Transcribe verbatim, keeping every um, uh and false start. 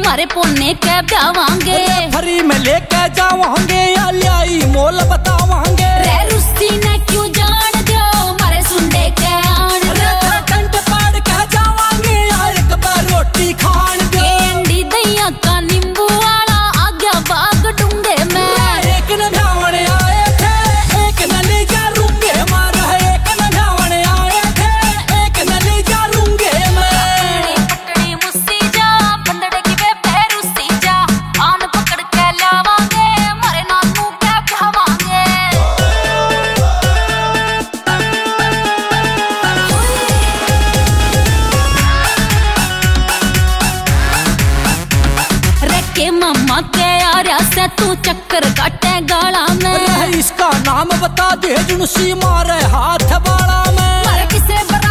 मारे पोने के ब्यावांगे, फ्री में लेके जावांगे या ल्याई मोल बतावांगे। रे रुस्सी ने क्यों जान दो मारे सुंडे के आन दो, कंट पाड़ के जावांगे या एक बार रोटी खान दो। अंडी दहिया का नींबू वाला आ गया बाग डूंगे में, एक न धावण आए थे एक न ले जा रूंगे मार, एक न धावण आए थे एक न ले जा रूंगे मैं। पटड़ी मुस्सी जा बंदड़े की बेबे रुस्सी जा, आन पकड़ के लावांगे मारे नानू के भावांगे। रे के मम्मा के यारा से तू चक्कर काटे गाला में, इसका नाम बता दे जुनसी मारे हाथ बाड़ा में। मारे किसे